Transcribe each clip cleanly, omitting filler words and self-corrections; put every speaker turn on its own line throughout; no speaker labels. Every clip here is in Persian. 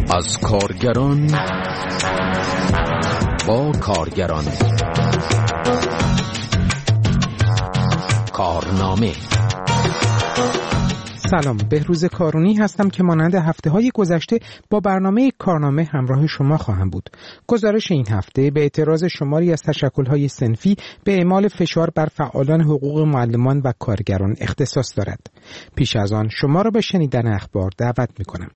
از کارگران با کارگران. کارنامه.
سلام، بهروز کارونی هستم که مانند هفته‌های گذشته با برنامه کارنامه همراه شما خواهم بود. گزارش این هفته به اعتراض شماری از تشکل‌های صنفی به اعمال فشار بر فعالان حقوق معلمان و کارگران اختصاص دارد. پیش از آن شما را به شنیدن اخبار دعوت می‌کنم.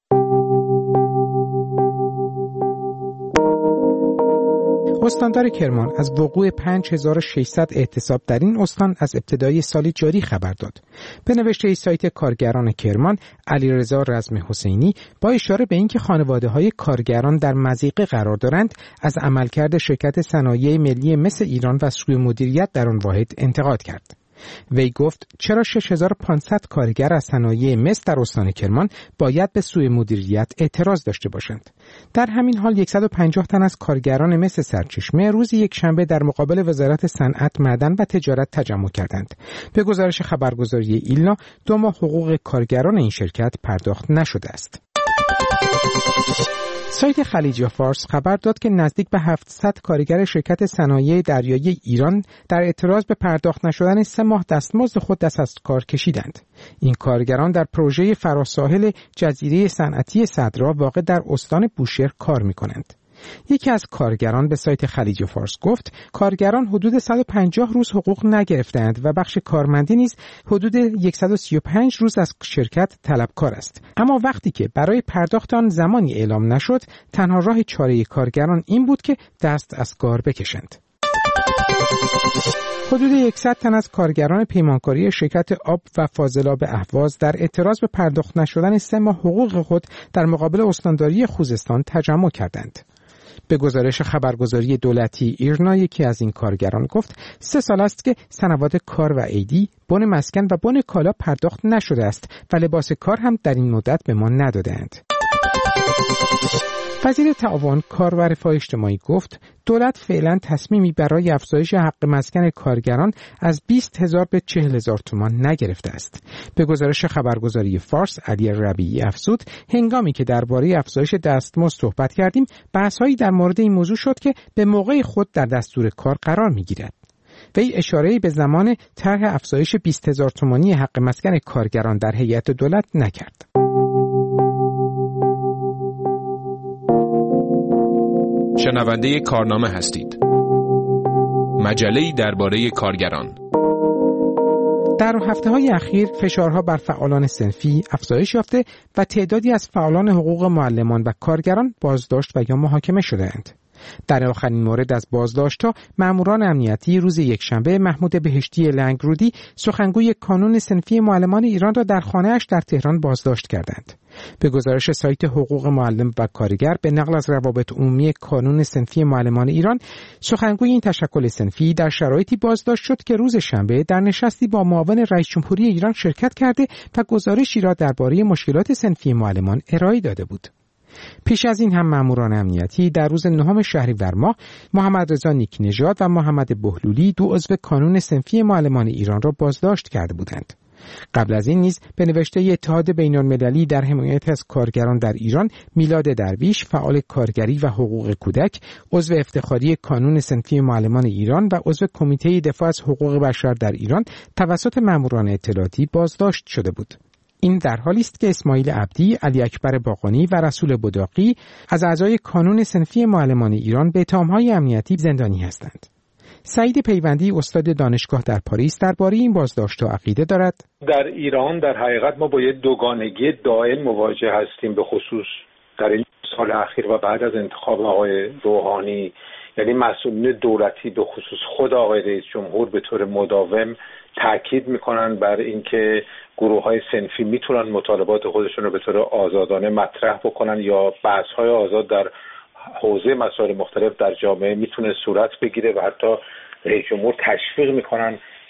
استاندار کرمان از وقوع 5600 اعتصاب در این استان از ابتدای سال جاری خبر داد. به نوشته سایت کارگران کرمان، علیرضا رزم حسینی با اشاره به اینکه خانواده‌های کارگران در مضیقه قرار دارند، از عملکرد شرکت صنایع ملی مس ایران و سوء مدیریت در آن واحد انتقاد کرد. وی گفت چرا 6500 کارگر از صنایع مس در استان کرمان باید به سوء مدیریت اعتراض داشته باشند. در همین حال 150 تن از کارگران مس سرچشمه روز یکشنبه در مقابل وزارت صنعت، معدن و تجارت تجمع کردند. به گزارش خبرگزاری ایلنا 2 ماه حقوق کارگران این شرکت پرداخت نشده است. سایت خلیج فارس خبر داد که نزدیک به 700 کارگر شرکت صنایع دریایی ایران در اعتراض به پرداخت نشدن 3 ماه دستمزد خود دست از کار کشیدند. این کارگران در پروژه فراساحل جزیره صنعتی صدرا واقع در استان بوشهر کار می‌کنند. یکی از کارگران به سایت خلیج فارس گفت کارگران حدود 150 روز حقوق نگرفتند و بخش کارمندی نیز حدود 135 روز از شرکت طلبکار است. اما وقتی که برای پرداخت آن زمانی اعلام نشد، تنها راه چاره کارگران این بود که دست از کار بکشند. حدود 100 تن از کارگران پیمانکاری شرکت آب و فاضلاب اهواز در اعتراض به پرداخت نشدن 3 ماه حقوق خود در مقابل استانداری خوزستان تجمع کردند. به گزارش خبرگزاری دولتی ایرنا، یکی از این کارگران گفت 3 سال است که سنوات کار و عیدی، بن مسکن و بن کالا پرداخت نشده است و لباس کار هم در این مدت به ما ندادند. وزیر تعاون، کار و رفاه اجتماعی گفت دولت فعلا تصمیمی برای افزایش حق مسکن کارگران از 20,000 به 40,000 تومان نگرفته است. به گزارش خبرگزاری فارس، علی ربیعی افزود هنگامی که درباره افزایش دستمزد صحبت کردیم، بحث‌هایی در مورد این موضوع شد که به موقع خود در دستور کار قرار می‌گیرد. وی اشاره‌ای به زمان طرح افزایش 20,000 تومانی حق مسکن کارگران در هیئت دولت نکرد.
شنونده کارنامه هستید. مجله‌ای درباره کارگران.
در هفته‌های اخیر فشارها بر فعالان صنفی افزایش یافته و تعدادی از فعالان حقوق معلمان و کارگران بازداشت و یا محاکمه شده‌اند. در آخرین مورد از بازداشت‌ها، ماموران امنیتی روز یکشنبه محمود بهشتی لنگرودی، سخنگوی کانون صنفی معلمان ایران را در خانه‌اش در تهران بازداشت کردند. به گزارش سایت حقوق معلم و کارگر به نقل از روابط عمومی کانون صنفی معلمان ایران، سخنگوی این تشکل صنفی در شرایطی بازداشت شد که روز شنبه در نشستی با معاون رئیس جمهوری ایران شرکت کرده و گزارشی را درباره مشکلات صنفی معلمان ارائه داده بود. پیش از این هم ماموران امنیتی در روز 9 شهریور ماه محمد رضا نیکنژاد و محمد بهلولی، 2 عضو کانون صنفی معلمان ایران را بازداشت کرده بودند. قبل از این نیز به نوشته اتحاد بین‌المللی در حمایت از کارگران در ایران، میلاد درویش، فعال کارگری و حقوق کودک، عضو افتخاری کانون صنفی معلمان ایران و عضو کمیته دفاع از حقوق بشر در ایران توسط ماموران اطلاعاتی بازداشت شده بود. این در حالی است که اسماعیل عبدی، علی اکبر باقانی و رسول بداقی از اعضای کانون صنفی معلمان ایران به اتهام‌های امنیتی زندانی هستند. سعید پیوندی، استاد دانشگاه در پاریس، درباره این بازداشت‌ها عقیده دارد.
در ایران در حقیقت ما با یک دوگانگی دائم مواجه هستیم، به خصوص در این سال اخیر و بعد از انتخاب آقای روحانی. یعنی مسئولین دولتی به خصوص خود آقای رئیس جمهور به طور مداوم تاکید میکنن بر اینکه گروه‌های صنفی میتونن مطالبات خودشون رو به طور آزادانه مطرح بکنن یا بحث‌های آزاد در حوزه مسائل مختلف در جامعه میتونه صورت بگیره و حتی رئیس جمهور تشویق میکنن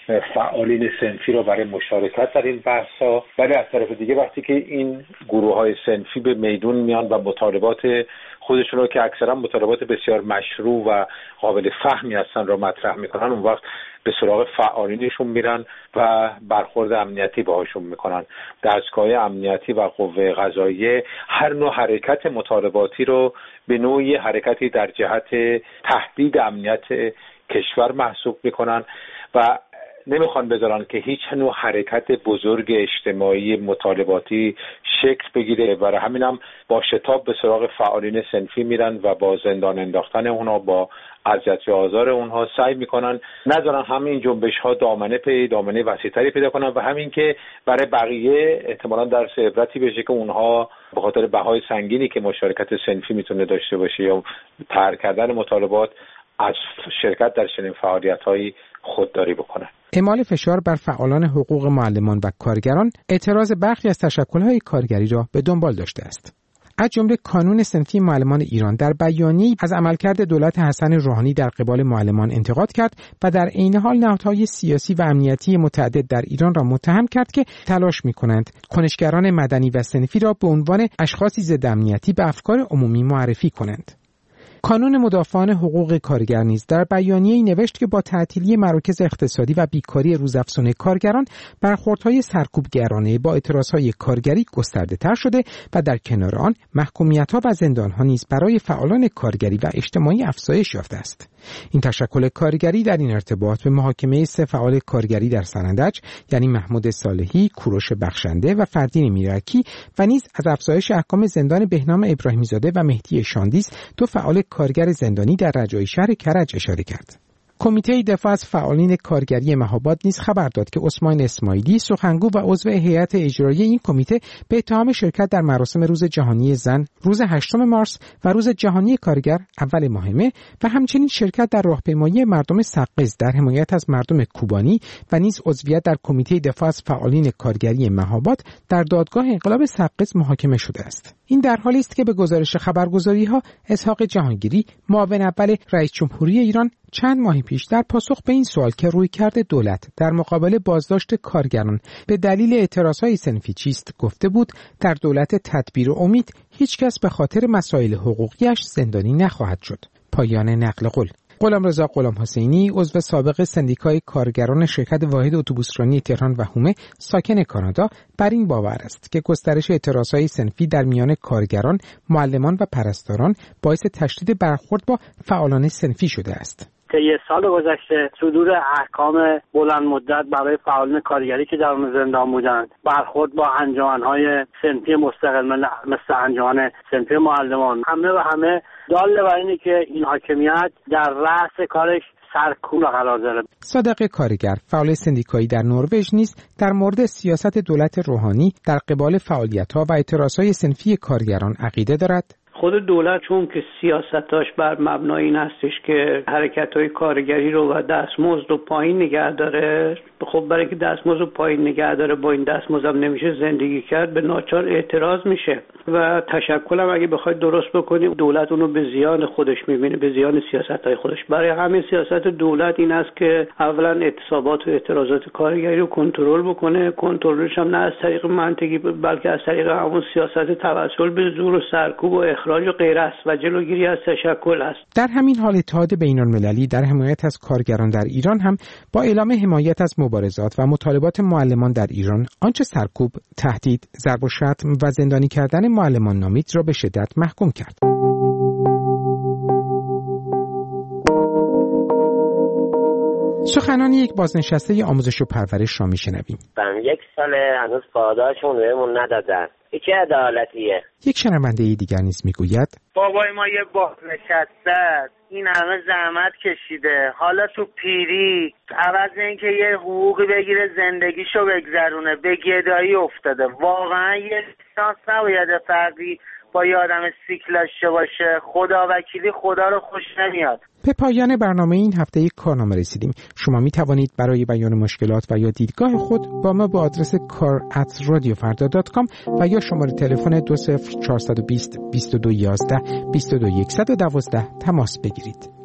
فعالین صنفی رو برای مشارکت در این بحث‌ها، ولی از طرف دیگه وقتی که این گروه‌های صنفی به میدون میان و مطالبات خودشون رو که اکثرا مطالبات بسیار مشروع و قابل فهمی هستن رو مطرح میکنن، اون وقت به سراغ فعالینشون میرن و برخورد امنیتی باهاشون میکنن. دستگاه امنیتی و قوه قضاییه هر نوع حرکت مطالباتی رو به نوعی حرکتی در جهت تهدید امنیت کشور محسوب میکنن و نمیخوان بذارن که هیچ نوع حرکت بزرگ اجتماعی مطالباتی شکل بگیره. برای همین هم با شتاب به سراغ فعالین صنفی میرن و با زندان انداختن اونها، با اذیت و آزار اونها سعی میکنن نذارن همین جنبش ها دامنه وسیع‌تری پیدا کنن و همین که برای بقیه احتمالاً درس عبرتی بشه که اونها به خاطر بهای سنگینی که مشارکت صنفی میتونه داشته باشه یا ترک کردن مطالبات از شرکت در چنین فعالیت‌هایی خودداری بکنن.
اعمال فشار بر فعالان حقوق معلمان و کارگران اعتراض برخی از تشکل‌های کارگری را به دنبال داشته است. از جمله کانون صنفی معلمان ایران در بیانیه‌ای از عملکرد دولت حسن روحانی در قبال معلمان انتقاد کرد و در عین حال نهادهای سیاسی و امنیتی متعدد در ایران را متهم کرد که تلاش می‌کنند کنشگران مدنی و صنفی را به عنوان اشخاصی ضد امنیتی به افکار عمومی معرفی کنند. کانون مدافعان حقوق کارگر نیز در بیانیه‌ای نوشت که با تعطیلی مراکز اقتصادی و بیکاری روزافزون کارگران برخوردهای سرکوبگرانه با اعتراضهای کارگری گسترده‌تر شده و در کنار آن محکومیت‌ها و زندان‌ها نیز برای فعالان کارگری و اجتماعی افزایش یافته است. این تشکل کارگری در این ارتباط به محاکمه 3 فعال کارگری در سنندج یعنی محمود صالحی، کوروش بخشنده و فردین میرکی و نیز از افزایش احکام زندان بهنام ابراهیمی‌زاده و مهدی شاندیز 2 فعال کارگر زندانی در رجایی شهر کرج اشاره کرد. کمیته دفاع از فعالین کارگری مهاباد نیز خبر داد که عثمان اسماعیلی سخنگو و عضو هیئت اجرایی این کمیته به اتهام شرکت در مراسم روز جهانی زن روز 8 مارس و روز جهانی کارگر اول ماه مه و همچنین شرکت در راهپیمایی مردم سقز در حمایت از مردم کوبانی و نیز عضویت در کمیته دفاع از فعالین کارگری مهاباد در دادگاه انقلاب سقز محاکمه شده است. این در حالی است که به گزارش خبرگزاری‌ها اسحاق جهانگیری معاون اول رئیس جمهوری ایران چند ماه پیش در پاسخ به این سوال که رویکرد دولت در مقابل بازداشت کارگران به دلیل اعتراضهای صنفی چیست گفته بود در دولت تدبیر و امید هیچ کس به خاطر مسائل حقوقیش زندانی نخواهد شد. پایان نقل قول. غلامرضا غلامحسینی عضو سابق سندیکای کارگران شرکت واحد اتوبوسرانی تهران و هومه ساکن کانادا بر این باور است که گسترش اعتراضهای صنفی در میان کارگران، معلمان و پرستاران باعث تشدید برخورد با فعالان صنفی شده است.
طی سال گذشته صدور احکام بلند مدت برای فعالان کارگری که در اون زندان بودند، برخورد با انجمن‌های صنفی مستقل مثل انجمن صنفی معلمان، همه دال بر اینه که این حاکمیت در رأس کارش سرکوب قرار داره.
صادق کارگر فعال سندیکایی در نروژ نیز در مورد سیاست دولت روحانی در قبال فعالیت‌ها و اعتراضهای صنفی کارگران عقیده دارد.
خود دولت چون که سیاستاش بر مبنای این هستش که حرکت‌های کارگری رو و دستمزد رو پایین نگه داره، خب برای که دستمزد رو پایین نگه داره با این دستمزد هم نمیشه زندگی کرد، به ناچار اعتراض میشه و تشکل هم اگه بخواید درست بکنیم دولت اونو به زیان خودش میبینه، به زیان سیاست‌های خودش. برای همین سیاست دولت این است که اولا اعتصابات و اعتراضات کارگری رو کنترل بکنه، کنترلش هم نه از طریق منطقی بلکه از طریق همون سیاست توسل به زور و سرکوب و اخراج و غیره است و جلوگیری از تشکل است.
در همین حال اتحاد بین‌المللی در حمایت از کارگران در ایران هم با اعلام حمایت از مبارزات و مطالبات معلمان در ایران آنچه سرکوب، تهدید، ضرب و شتم و زندانی کردن معلمان نامید را به شدت محکوم کرد. سخنان یک بازنشسته آموزش و پرورش را میشنویم.
1 سال هنوز پاداشمون بهمون ندادن. چه عدالتیه؟
یک شنونده دیگر نیز میگوید
بابای ما یه بازنشسته این همه زحمت کشیده، حالا تو پیری عوض اینکه یه حقوقی بگیره زندگیشو بگذرونه به گدایی افتاده. واقعا یه شانس نباید فرقی با یه آدم سیکل داشته باشه. خدا وکیلی خدا رو خوش نمیاد.
به پایان برنامه این هفته کارنامه رسیدیم. شما می توانید برای بیان مشکلات و یا دیدگاه خود با ما به آدرس kar@radiofarda.com و یا شماره تلفن 20420 2211 22112 تماس بگیرید.